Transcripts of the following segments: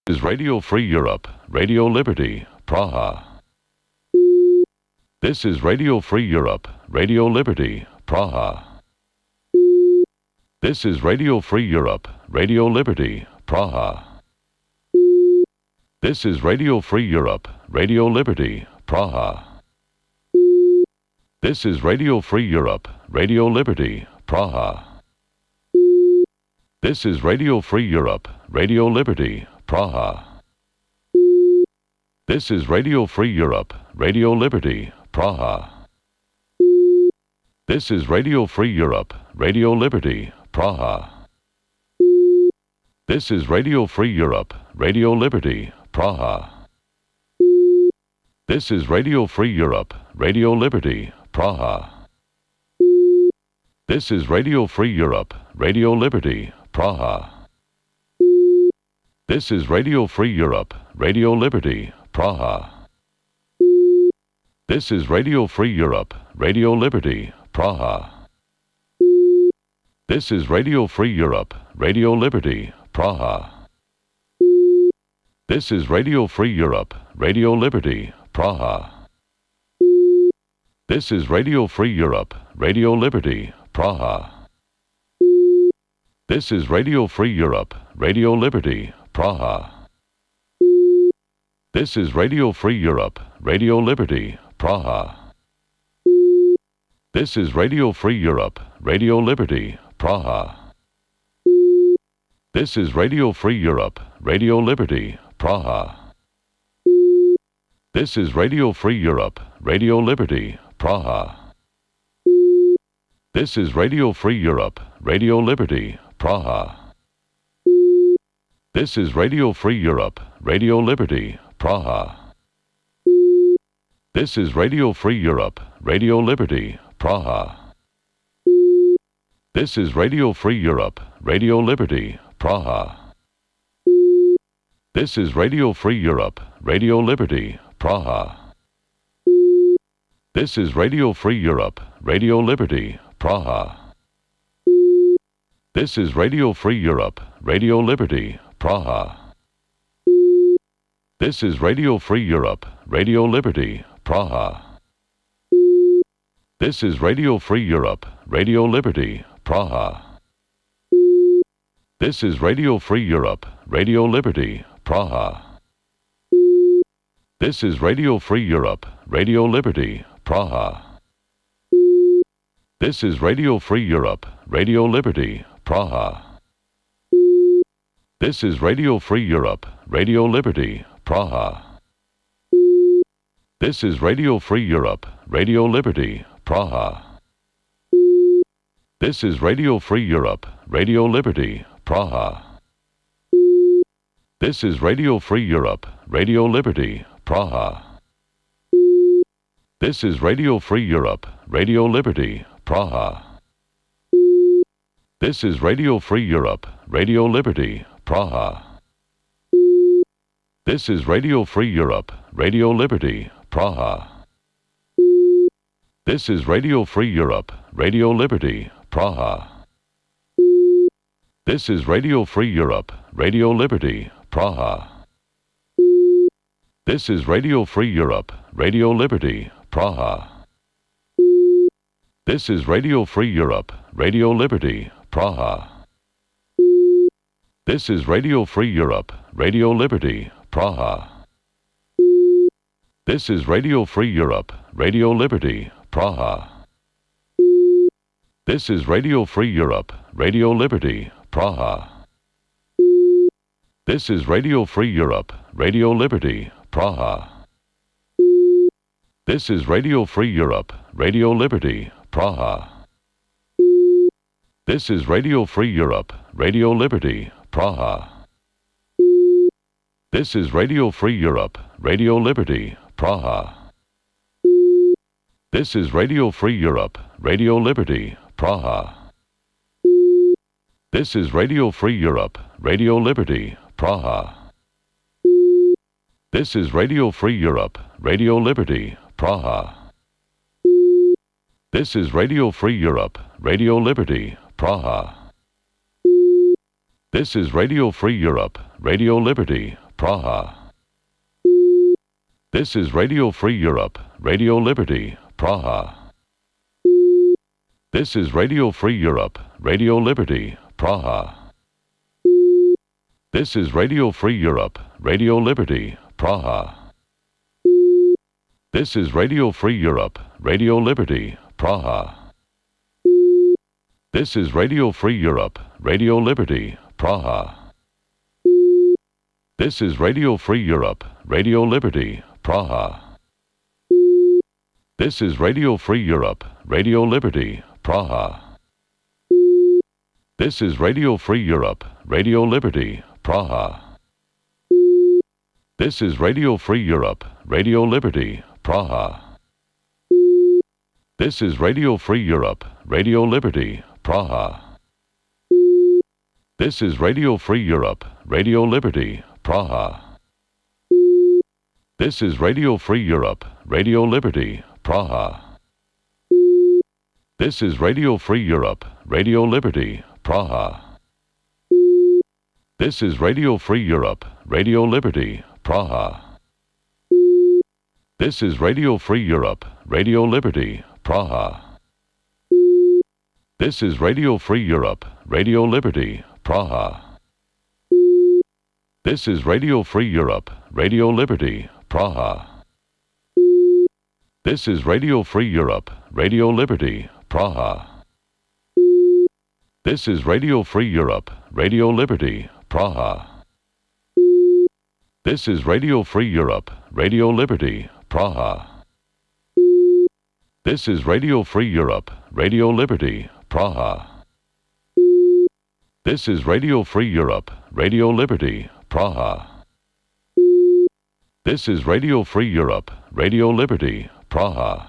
Is Radio Free Europe, Radio Liberty, Praha. This is Radio Free Europe, Radio Liberty, Praha. This is Radio Free Europe, Radio Liberty, Praha. This is Radio Free Europe, Radio Liberty, Praha. This is Radio Free Europe, Radio Liberty, Praha. This is Radio Free Europe, Radio Liberty, Praha. This is Radio Free Europe, Radio Liberty, Praha. This is Radio Free Europe, Radio Liberty, Praha. This is Radio Free Europe, Radio Liberty, Praha. This is Radio Free Europe, Radio Liberty, Praha. This is Radio Free Europe, Radio Liberty, Praha. This is Radio Free Europe, Radio Liberty, Praha. This is Radio Free Europe, Radio Liberty, Praha. This is Radio Free Europe, Radio Liberty, Praha. This is Radio Free Europe, Radio Liberty, Praha. This is Radio Free Europe, Radio Liberty, Praha. This is Radio Free Europe, Radio Liberty, Praha. This is Radio Free Europe, Radio Liberty, Praha. This is Radio Free Europe, Radio Liberty, Praha. This is Radio Free Europe, Radio Liberty, Praha. This is Radio Free Europe, Radio Liberty, Praha. This is Radio Free Europe, Radio Liberty, Praha. This is Radio Free Europe, Radio Liberty, Praha. This is Radio Free Europe, Radio Liberty, Praha. This is Radio Free Europe, Radio Liberty, Praha. This is Radio Free Europe, Radio Liberty, Praha. This is Radio Free Europe, Radio Liberty, Praha. This is Radio Free Europe, Radio Liberty, Praha. This is Radio Free Europe, Radio Liberty, Praha. This is Radio Free Europe, Radio Liberty, Praha. This is Radio Free Europe, Radio Liberty, Praha. This is Radio Free Europe, Radio Liberty, Praha. This is Radio Free Europe, Radio Liberty, Praha. This is Radio Free Europe, Radio Liberty, Praha. This is Radio Free Europe, Radio Liberty, Praha. This is Radio Free Europe, Radio Liberty, Praha. This is Radio Free Europe, Radio Liberty, Praha. This is Radio Free Europe, Radio Liberty, Praha. This is Radio Free Europe, Radio Liberty, Praha. This is Radio Free Europe, Radio Liberty, Praha. This is Radio Free Europe, Radio Liberty, Praha. This is Radio Free Europe, Radio Liberty, Praha. This is Radio Free Europe, Radio Liberty, Praha. This is Radio Free Europe, Radio Liberty, Praha. This is Radio Free Europe, Radio Liberty, Praha. This is Radio Free Europe, Radio Liberty, Praha. This is Radio Free Europe, Radio Liberty, Praha. This is Radio Free Europe, Radio Liberty, Praha. This is Radio Free Europe, Radio Liberty, Praha. This is Radio Free Europe, Radio Liberty, Praha. This is Radio Free Europe, Radio Liberty, Praha. This is Radio Free Europe, Radio Liberty, Praha. This is Radio Free Europe, Radio Liberty, Praha. This is Radio Free Europe, Radio Liberty, Praha. This is Radio Free Europe, Radio Liberty, Praha. This is Radio Free Europe, Radio Liberty, Praha. This is Radio Free Europe, Radio Liberty, Praha. This is Radio Free Europe, Radio Liberty, Praha. This is Radio Free Europe, Radio Liberty, Praha. This is Radio Free Europe, Radio Liberty, Praha. This is Radio Free Europe, Radio Liberty, Praha. This is Radio Free Europe, Radio Liberty, Praha. This is Radio Free Europe, Radio Liberty, Praha. This is Radio Free Europe, Radio Liberty, Praha. This is Radio Free Europe, Radio Liberty, Praha. This is Radio Free Europe, Radio Liberty, Praha. This is Radio Free Europe, Radio Liberty, Praha. This is Radio Free Europe, Radio Liberty, Praha. This is Radio Free Europe, Radio Liberty, Praha. This is Radio Free Europe, Radio Liberty, Praha. This is Radio Free Europe, Radio Liberty, Praha. This is Radio Free Europe, Radio Liberty, Praha. This is Radio Free Europe, Radio Liberty, Praha. This is Radio Free Europe, Radio Liberty, Praha. This is Radio Free Europe, Radio Liberty, Praha. This is Radio Free Europe, Radio Liberty, Praha. This is Radio Free Europe, Radio Liberty, Praha. This is Radio Free Europe, Radio Liberty, Praha. This is Radio Free Europe, Radio Liberty, Praha.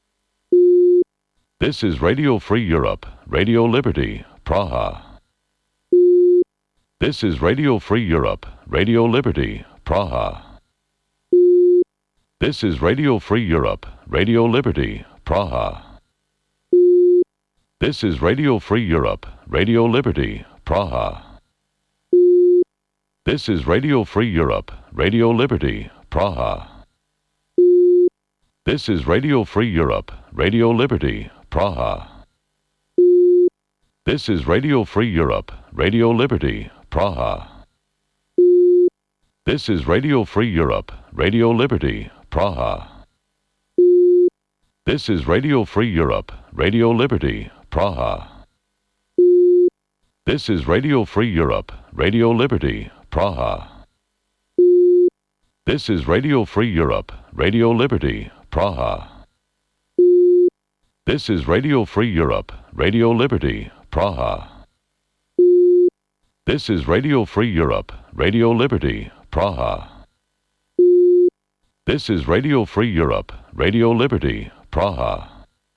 This is Radio Free Europe, Radio Liberty, Praha. This is Radio Free Europe, Radio Liberty, Praha. This is Radio Free Europe, Radio Liberty, Praha. This is Radio Free Europe, Radio Liberty, Praha. This is Radio Free Europe, Radio Liberty, Praha. This is Radio Free Europe, Radio Liberty, Praha. This is Radio Free Europe, Radio Liberty, Praha. This is Radio Free Europe, Radio Liberty, Praha. This is Radio Free Europe, Radio Liberty, Praha. This is Radio Free Europe, Radio Liberty, Praha. This is Radio Free Europe, Radio Liberty, Praha. This is Radio Free Europe, Radio Liberty, Praha. This is Radio Free Europe, Radio Liberty, Praha. This is Radio Free Europe, Radio Liberty, Praha.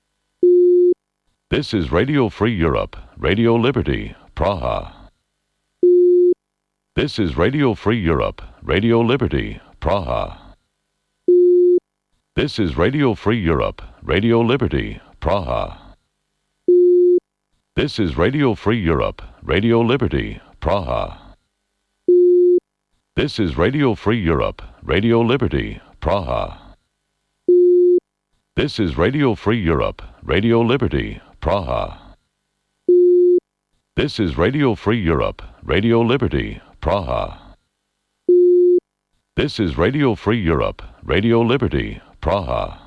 This is Radio Free Europe, Radio Liberty, Praha. This is Radio Free Europe, Radio Liberty, Praha. This is Radio Free Europe, Radio Liberty, Praha. This is Radio Free Europe, Radio Liberty, Praha. This is Radio Free Europe, Radio Liberty, Praha. This is Radio Free Europe, Radio Liberty, Praha. This is Radio Free Europe, Radio Liberty, Praha. This is Radio Free Europe, Radio Liberty, Praha.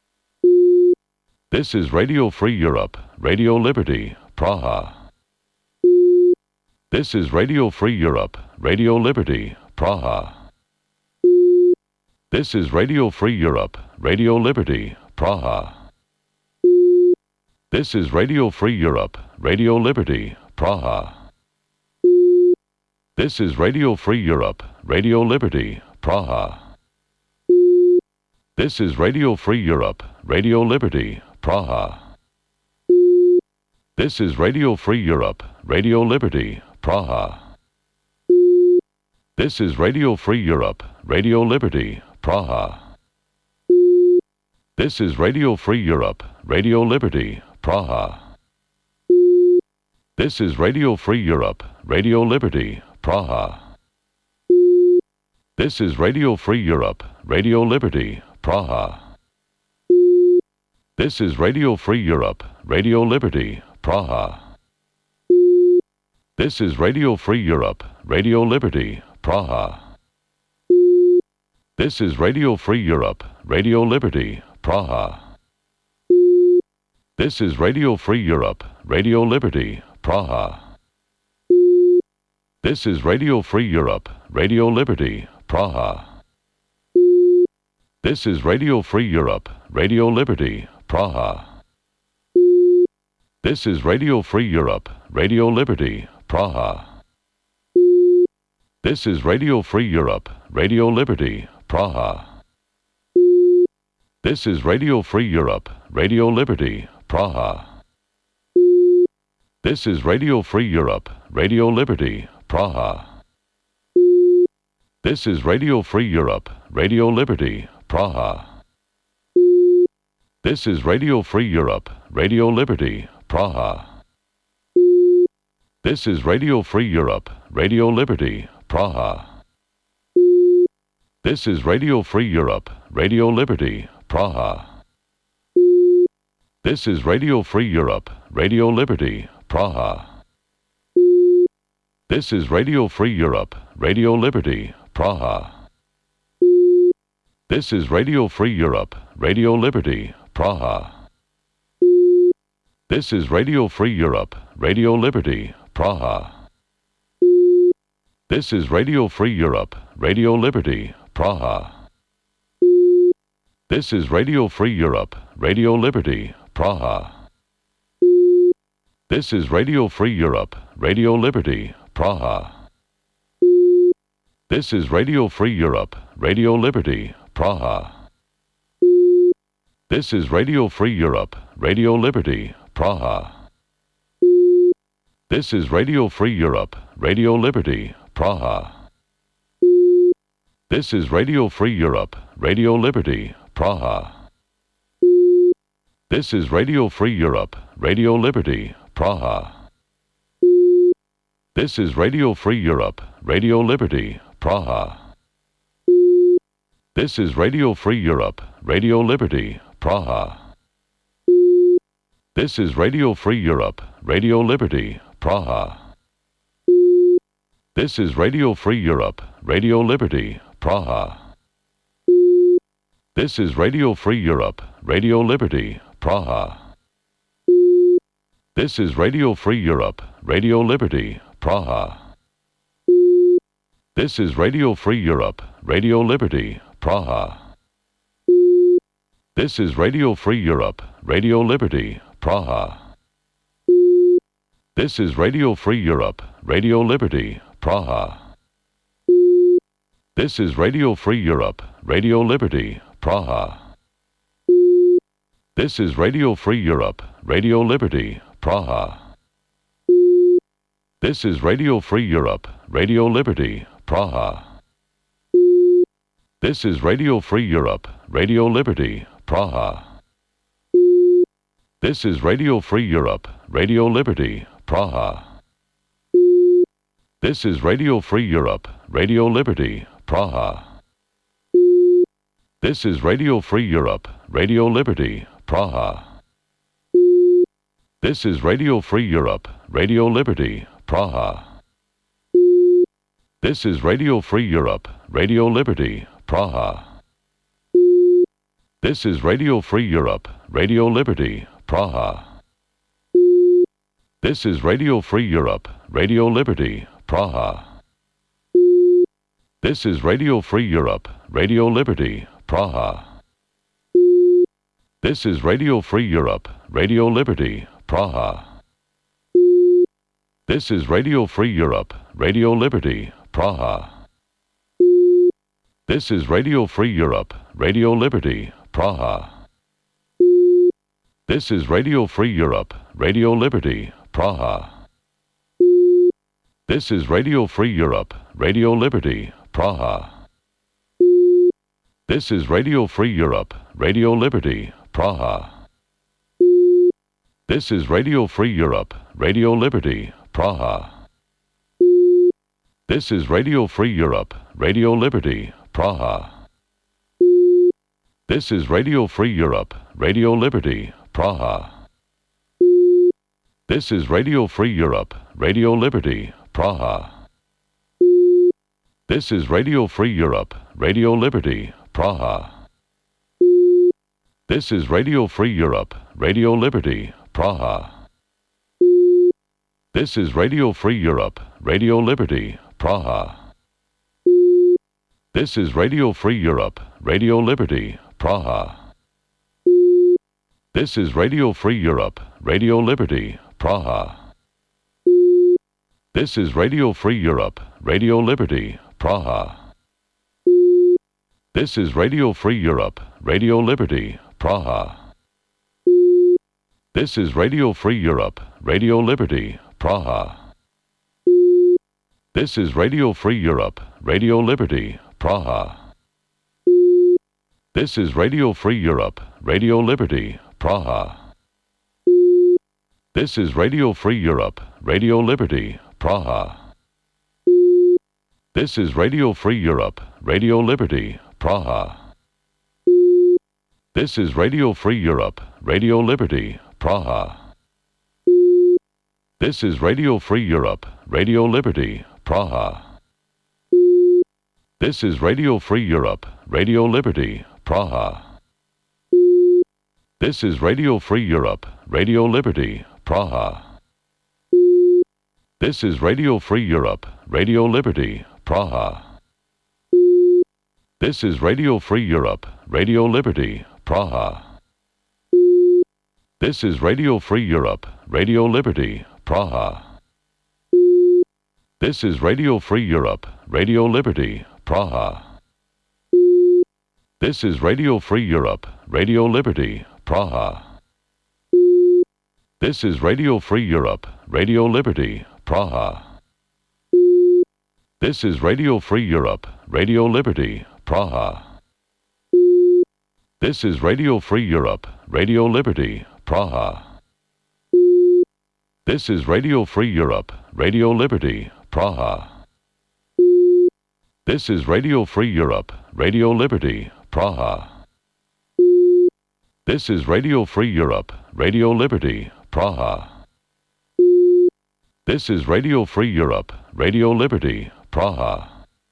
This is Radio Free Europe, Radio Liberty, Praha. This is Radio Free Europe, Radio Liberty, Praha. This is Radio Free Europe, Radio Liberty, Praha. This is Radio Free Europe, Radio Liberty, Praha. This is Radio Free Europe, Radio Liberty, Praha. This is Radio Free Europe, Radio Liberty, Praha. This is Radio Free Europe, Radio Liberty, Praha. This is Radio Free Europe, Radio Liberty, Praha. This is Radio Free Europe, Radio Liberty, Praha. This is Radio Free Europe, Radio Liberty, Praha. This is Radio Free Europe, Radio Liberty, Praha. This is Radio Free Europe, Radio Liberty, Praha. This is Radio Free Europe, Radio Liberty, Praha. This is Radio Free Europe, Radio Liberty, Praha. This is Radio Free Europe, Radio Liberty, Praha. This is Radio Free Europe, Radio Liberty, Praha. This is Radio Free Europe, Radio Liberty, Praha. This is Radio Free Europe, Radio Liberty, Praha. This is Radio Free Europe, Radio Liberty, Praha. This is Radio Free Europe, Radio Liberty, Praha. This is Radio Free Europe, Radio Liberty, Praha. This is Radio Free Europe, Radio Liberty, Praha. This is Radio Free Europe, Radio Liberty, Praha. This is Radio Free Europe, Radio Liberty, Praha. This is Radio Free Europe, Radio Liberty, Praha. This is Radio Free Europe, Radio Liberty, Praha. This is Radio Free Europe, Radio Liberty, Praha. This is Radio Free Europe, Radio Liberty, Praha. This is Radio Free Europe, Radio Liberty, Praha. This is Radio Free Europe, Radio Liberty, Praha. This is Radio Free Europe, Radio Liberty, Praha. This is Radio Free Europe, Radio Liberty, Praha. This is Radio Free Europe, Radio Liberty, Praha. This is Radio Free Europe, Radio Liberty, Praha. This is Radio Free Europe, Radio Liberty, Praha. This is Radio Free Europe, Radio Liberty, Praha. This is Radio Free Europe, Radio Liberty, Praha. This is Radio Free Europe, Radio Liberty, Praha. This is Radio Free Europe, Radio Liberty, Praha. This is Radio Free Europe, Radio Liberty, Praha. This is Radio Free Europe, Radio Liberty, Praha. This is Radio Free Europe, Radio Liberty, Praha. This is Radio Free Europe, Radio Liberty, Praha. This is Radio Free Europe, Radio Liberty, Praha. This is Radio Free Europe, Radio Liberty, Praha. This is Radio Free Europe, Radio Liberty, Praha. This is Radio Free Europe, Radio Liberty, Praha. This is Radio Free Europe, Radio Liberty, Praha. This is Radio Free Europe, Radio Liberty, Praha. This is Radio Free Europe, Radio Liberty, Praha. This is Radio Free Europe, Radio Liberty, Praha. This is Radio Free Europe, Radio Liberty, Praha. This is Radio Free Europe, Radio Liberty, Praha. This is Radio Free Europe, Radio Liberty, Praha. This is Radio Free Europe, Radio Liberty, Praha. This is Radio Free Europe, Radio Liberty, Praha. This is Radio Free Europe, Radio Liberty, Praha. This is Radio Free Europe, Radio Liberty, Praha. This is Radio Free Europe, Radio Liberty, Praha. This is Radio Free Europe, Radio Liberty, Praha. This is Radio Free Europe, Radio Liberty, Praha. This is Radio Free Europe, Radio Liberty, Praha. This is Radio Free Europe, Radio Liberty, Praha. This is Radio Free Europe, Radio Liberty, Praha. This is Radio Free Europe, Radio Liberty, Praha. This is Radio Free Europe, Radio Liberty, Praha. This is Radio Free Europe, Radio Liberty, Praha. This is Radio Free Europe, Radio Liberty, Praha. This is Radio Free Europe, Radio Liberty, Praha. This is Radio Free Europe, Radio Liberty, Praha. This is Radio Free Europe, Radio Liberty, Praha. This is Radio Free Europe, Radio Liberty, Praha. This is Radio Free Europe, Radio Liberty, Praha. This is Radio Free Europe, Radio Liberty, Praha. This is Radio Free Europe, Radio Liberty, Praha. This is Radio Free Europe, Radio Liberty, Praha. This is Radio Free Europe, Radio Liberty, Praha. This is Radio Free Europe, Radio Liberty, Praha. This is Radio Free Europe, Radio Liberty, Praha. This is Radio Free Europe, Radio Liberty, Praha. This is Radio Free Europe, Radio Liberty, Praha. This is Radio Free Europe, Radio Liberty, Praha. This is Radio Free Europe, Radio Liberty, Praha. This is Radio Free Europe, Radio Liberty, Praha. This is Radio Free Europe, Radio Liberty, Praha. This is Radio Free Europe, Radio Liberty, Praha. This is Radio Free Europe, Radio Liberty, Praha. This is Radio Free Europe, Radio Liberty, Praha. This is Radio Free Europe, Radio Liberty, Praha. This is Radio Free Europe, Radio Liberty, Praha. This is Radio Free Europe, Radio Liberty, Praha. This is Radio Free Europe, Radio Liberty, Praha. This is Radio Free Europe, Radio Liberty, Praha. This is Radio Free Europe, Radio Liberty, Praha. This is Radio Free Europe, Radio Liberty, Praha. This is Radio Free Europe, Radio Liberty, Praha.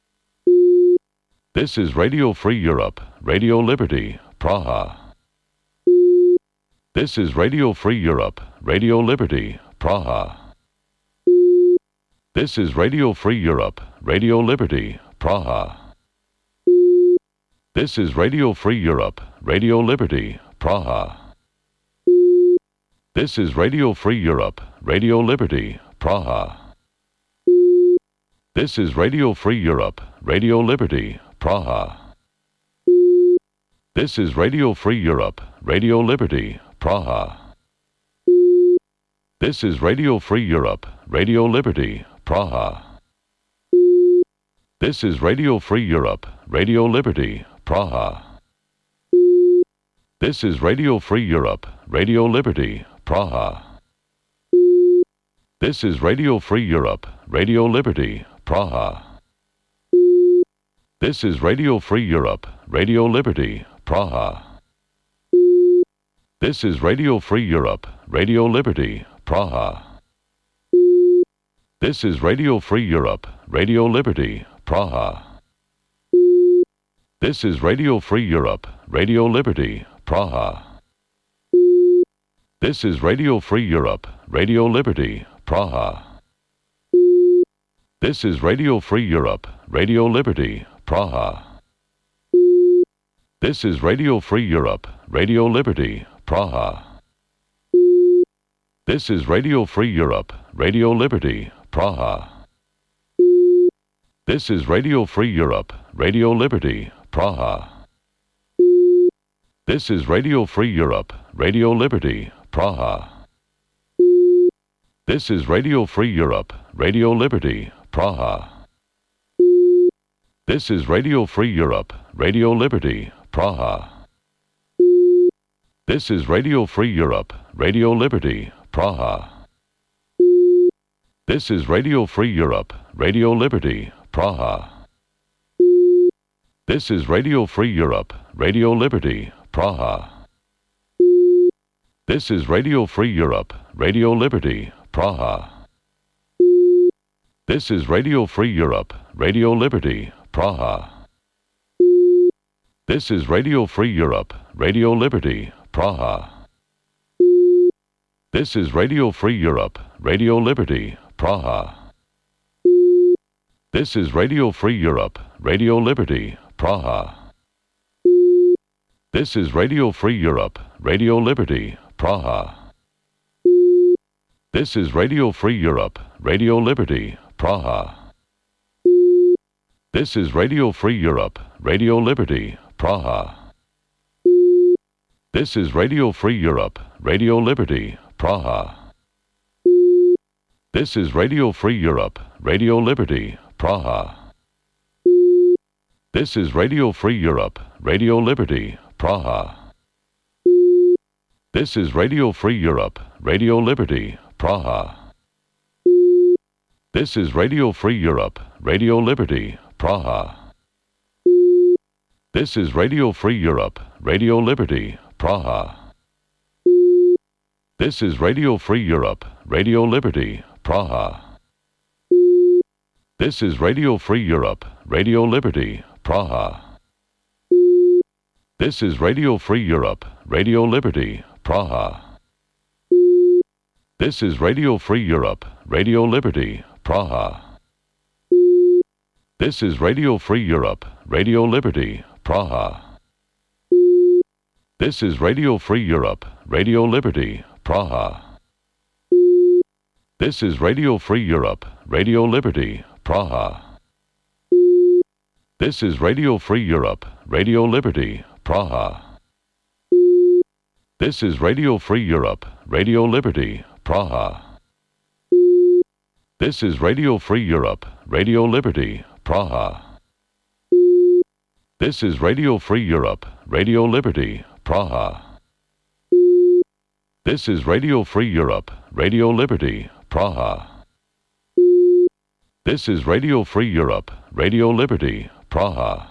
This is Radio Free Europe, Radio Liberty, Praha. This is Radio Free Europe, Radio Liberty, Praha. This is Radio Free Europe, Radio Liberty, Praha. This is Radio Free Europe, Radio Liberty, Praha. This is Radio Free Europe, Radio Liberty, Praha. This is Radio Free Europe, Radio Liberty, Praha. This is Radio Free Europe, Radio Liberty, Praha. This is Radio Free Europe, Radio Liberty, Praha. This is Radio Free Europe, Radio Liberty, Praha. This is Radio Free Europe, Radio Liberty, Praha. This is Radio Free Europe, Radio Liberty, Praha. This is Radio Free Europe, Radio Liberty, Praha. This is Radio Free Europe, Radio Liberty, Praha. This is Radio Free Europe, Radio Liberty, Praha. This is Radio Free Europe, Radio Liberty, Praha. This is Radio Free Europe, Radio Liberty, Praha. This is Radio Free Europe, Radio Liberty, Praha. This is Radio Free Europe, Radio Liberty, Praha. This is Radio Free Europe, Radio Liberty, Praha. This is Radio Free Europe, Radio Liberty, Praha. This is Radio Free Europe, Radio Liberty, Praha. This is Radio Free Europe, Radio Liberty, Praha. This is Radio Free Europe, Radio Liberty, Praha. This is Radio Free Europe, Radio Liberty, Praha. This is Radio Free Europe, Radio Liberty, Praha. This is Radio Free Europe, Radio Liberty, Praha. This is Radio Free Europe, Radio Liberty, Praha. This is Radio Free Europe, Radio Liberty, Praha. This is Radio Free Europe, Radio Liberty, Praha. This is Radio Free Europe, Radio Liberty, Praha. This is Radio Free Europe, Radio Liberty, Praha. This is Radio Free Europe, Radio Liberty, Praha. This is Radio Free Europe, Radio Liberty, Praha. This is Radio Free Europe, Radio Liberty, Praha. This is Radio Free Europe, Radio Liberty, Praha. This is Radio Free Europe, Radio Liberty, Praha. This is Radio Free Europe, Radio Liberty, Praha. This is Radio Free Europe, Radio Liberty, Praha. This is Radio Free Europe, Radio Liberty, Praha. This is Radio Free Europe, Radio Liberty, Praha. This is Radio Free Europe, Radio Liberty, Praha. This is Radio Free Europe, Radio Liberty, Praha. This is Radio Free Europe, Radio Liberty, Praha. This is Radio Free Europe, Radio Liberty, Praha. This is Radio Free Europe, Radio Liberty, Praha. This is Radio Free Europe, Radio Liberty, Praha. This is Radio Free Europe, Radio Liberty, Praha. This is Radio Free Europe, Radio Liberty, Praha. This is Radio Free Europe, Radio Liberty, Praha. This is Radio Free Europe, Radio Liberty, Praha. This is Radio Free Europe, Radio Liberty, Praha. This is Radio Free Europe, Radio Liberty, Praha. This is Radio Free Europe, Radio Liberty, Praha.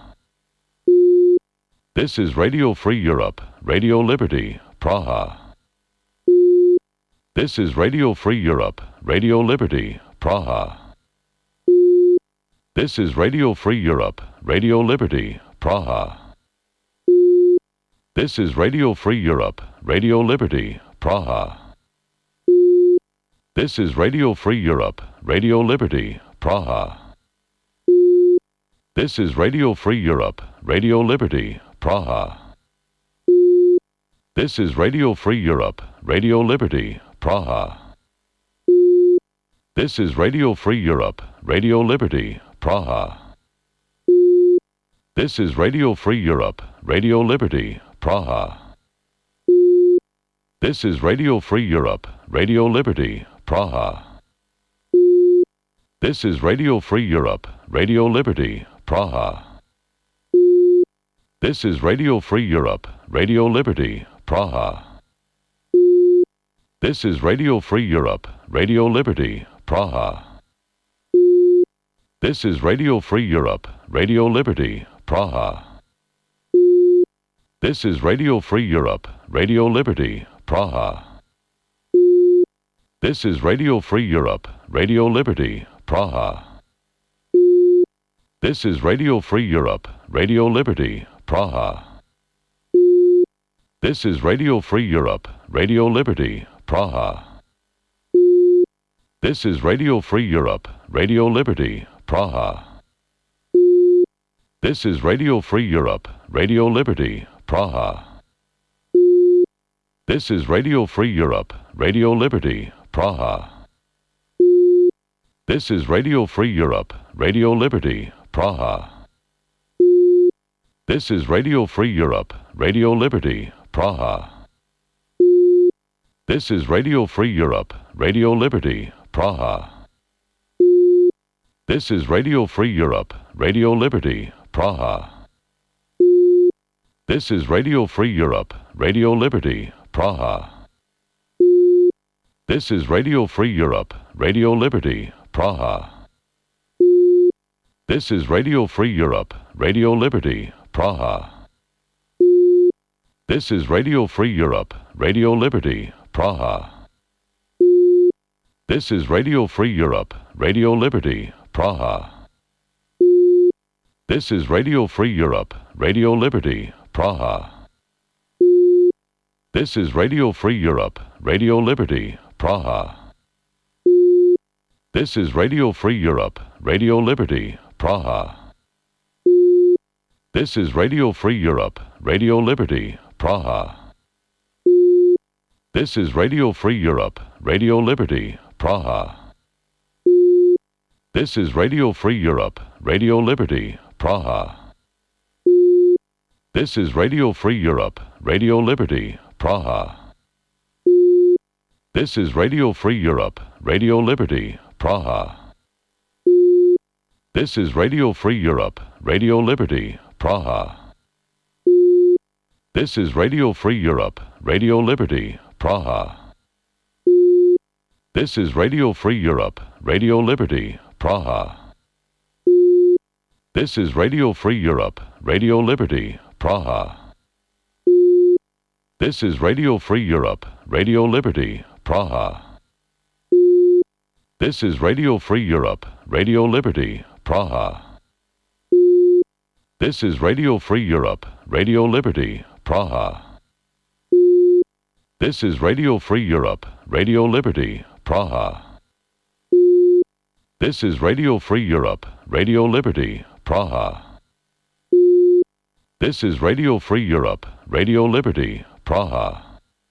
This is Radio Free Europe, Radio Liberty, Praha. This is Radio Free Europe, Radio Liberty, Praha. This is Radio Free Europe, Radio Liberty, Praha. This is Radio Free Europe, Radio Liberty, Praha. This is Radio Free Europe, Radio Liberty, Praha. This is Radio Free Europe, Radio Liberty, Praha. This is Radio Free Europe, Radio Liberty, Praha. This is Radio Free Europe, Radio Liberty, Praha. This is Radio Free Europe, Radio Liberty, Praha. This is Radio Free Europe, Radio Liberty, Praha. This is Radio Free Europe, Radio Liberty, Praha. This is Radio Free Europe, Radio Liberty, Praha. This is Radio Free Europe, Radio Liberty, Praha. This is Radio Free Europe, Radio Liberty, Praha. This is Radio Free Europe, Radio Liberty, Praha. This is Radio Free Europe, Radio Liberty, Praha. This is Radio Free Europe, Radio Liberty, Praha. This is Radio Free Europe, Radio Liberty, Praha. This is Radio Free Europe, Radio Liberty, Praha. This is Radio Free Europe, Radio Liberty, Praha. This is Radio Free Europe, Radio Liberty, Praha. This is Radio Free Europe, Radio Liberty, Praha. This is Radio Free Europe, Radio Liberty, Praha. This is Radio Free Europe, Radio Liberty, Praha. This is Radio Free Europe, Radio Liberty, Praha. This is Radio Free Europe, Radio Liberty, Praha. This is Radio Free Europe, Radio Liberty, Praha. This is Radio Free Europe, Radio Liberty, Praha. This is Radio Free Europe, Radio Liberty, Praha. This is Radio Free Europe, Radio Liberty, Praha. This is Radio Free Europe, Radio Liberty, Praha. This is Radio Free Europe, Radio Liberty, Praha. This is Radio Free Europe, Radio Liberty, Praha. This is Radio Free Europe, Radio Liberty, Praha. This is Radio Free Europe, Radio Liberty, Praha. This is Radio Free Europe, Radio Liberty, Praha. This is Radio Free Europe, Radio Liberty, Praha. This is Radio Free Europe, Radio Liberty, Praha. This is Radio Free Europe, Radio Liberty, Praha. This is Radio Free Europe, Radio Liberty, Praha. This is Radio Free Europe, Radio Liberty, Praha. This is Radio Free Europe, Radio Liberty, Praha. This is Radio Free Europe, Radio Liberty, Praha. This is Radio Free Europe, Radio Liberty, Praha. This is Radio Free Europe, Radio Liberty, Praha. This is Radio Free Europe, Radio Liberty, Praha. This is Radio Free Europe, Radio Liberty, Praha. This is Radio Free Europe, Radio Liberty, Praha.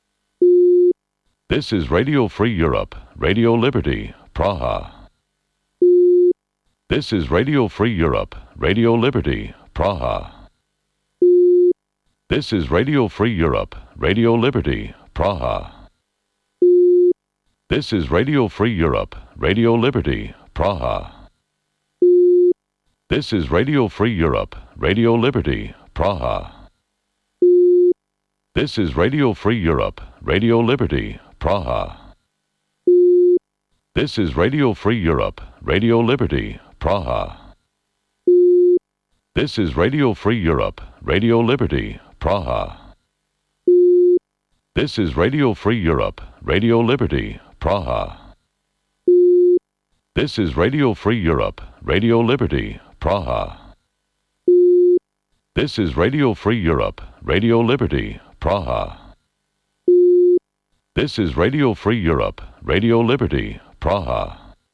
This is Radio Free Europe, Radio Liberty, Praha. This is Radio Free Europe, Radio Liberty, Praha. This is Radio Free Europe, Radio Liberty, Praha. This is Radio Free Europe, Radio Liberty, Praha. This is Radio Free Europe, Radio Liberty, Praha. This is Radio Free Europe, Radio Liberty, Praha. This is Radio Free Europe, Radio Liberty, Praha. This is Radio Free Europe, Radio Liberty, Praha. This is Radio Free Europe, Radio Liberty, Praha. This is Radio Free Europe, Radio Liberty, Praha. This is Radio Free Europe, Radio Liberty, Praha. This is Radio Free Europe, Radio Liberty, Praha.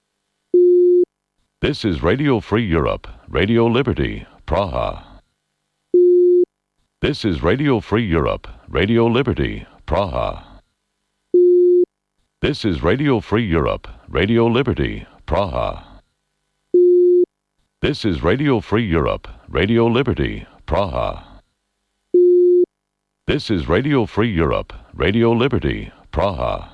This is Radio Free Europe, Radio Liberty, Praha. This is Radio Free Europe, Radio Liberty, Praha. This is Radio Free Europe, Radio Liberty, Praha. This is Radio Free Europe, Radio Liberty, Praha. This is Radio Free Europe, Radio Liberty, Praha.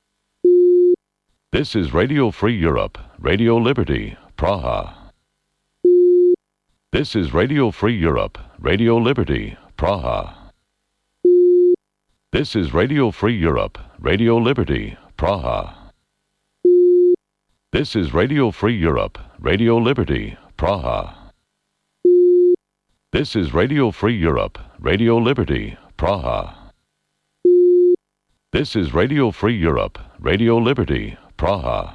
This is Radio Free Europe, Radio Liberty, Praha. This is Radio Free Europe, Radio Liberty, Praha. This is Radio Free Europe, Radio Liberty, Praha. This is Radio Free Europe, Radio Liberty, Praha. This is Radio Free Europe, Radio Liberty, Praha. This is Radio Free Europe, Radio Liberty, Praha.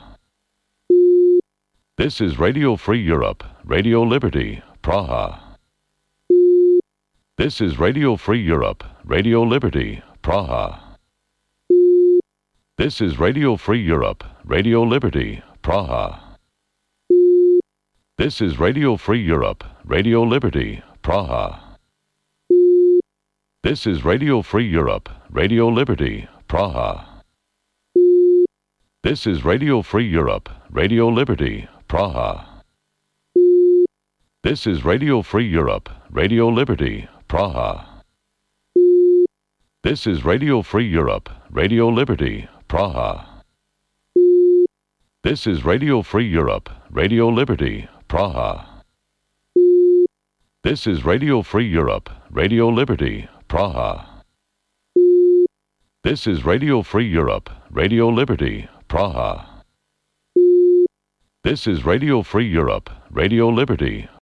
This is Radio Free Europe, Radio Liberty, Praha. This is Radio Free Europe, Radio Liberty, Praha. This is Radio Free Europe, Radio Liberty, Praha. This is Radio Free Europe, Radio Liberty, Praha. This is Radio Free Europe, Radio Liberty, Praha. This is Radio Free Europe, Radio Liberty, Praha. This is Radio Free Europe, Radio Liberty, Praha. This is Radio Free Europe, Radio Liberty, Praha. This is Radio Free Europe, Radio Liberty, Praha. This is Radio Free Europe, Radio Liberty, Praha. This is Radio Free Europe, Radio Liberty, Praha. This is Radio Free Europe, Radio Liberty,